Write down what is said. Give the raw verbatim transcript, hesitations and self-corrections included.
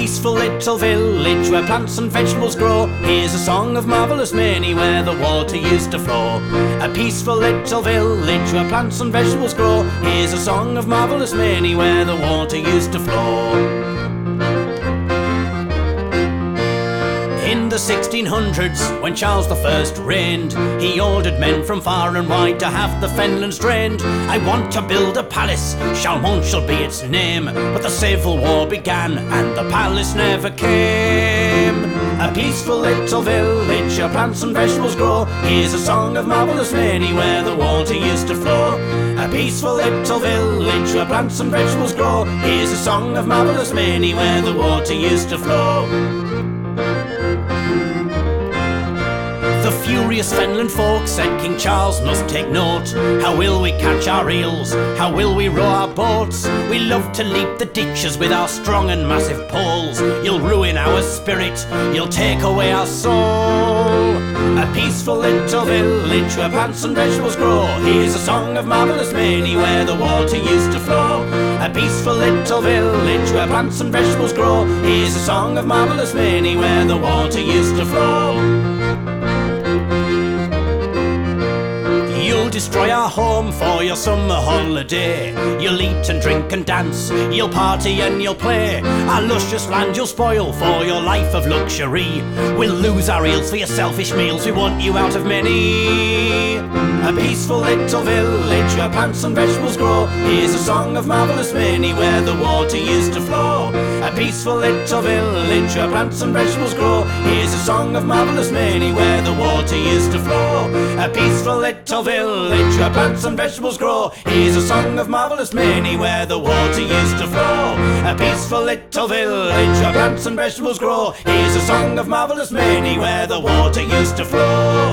peaceful little village where plants and vegetables grow. Here's a song of marvellous Mainy where the water used to flow. A peaceful little village where plants and vegetables grow. Here's a song of marvellous Mainy where the water used to flow. In the sixteen hundreds, when Charles the First reigned, he ordered men from far and wide to have the fenlands drained. I want to build a palace, Chalmont shall be its name. But the Civil War began and the palace never came. A peaceful little village where plants and vegetables grow. Here's a song of marvellous Mainy where the water used to flow. A peaceful little village where plants and vegetables grow. Here's a song of marvellous Mainy where the water used to flow. The furious Fenland folk said King Charles must take note. How will we catch our eels? How will we row our boats? We love to leap the ditches with our strong and massive poles. You'll ruin our spirit, you'll take away our soul. A peaceful little village where plants and vegetables grow. Here's a song of marvellous Mainy where the water used to flow. A peaceful little village where plants and vegetables grow. Here's a song of marvellous Mainy where the water used to flow. You'll destroy our home for your summer holiday. You'll eat and drink and dance, you'll party and you'll play. Our luscious land you'll spoil for your life of luxury. We'll lose our eels for your selfish meals, we want you out of Mainy. A peaceful little village where plants and vegetables grow. Here's a song of marvellous Mainy where the water used to flow. A peaceful little village where plants and vegetables grow. Here's a song of marvellous Mainy where the water used to flow. A peaceful little village where plants and vegetables grow. Here's a song of marvellous Mainy where the water used to flow. A peaceful little village where plants and vegetables grow. Here's a song of marvellous Mainy where the water used to flow.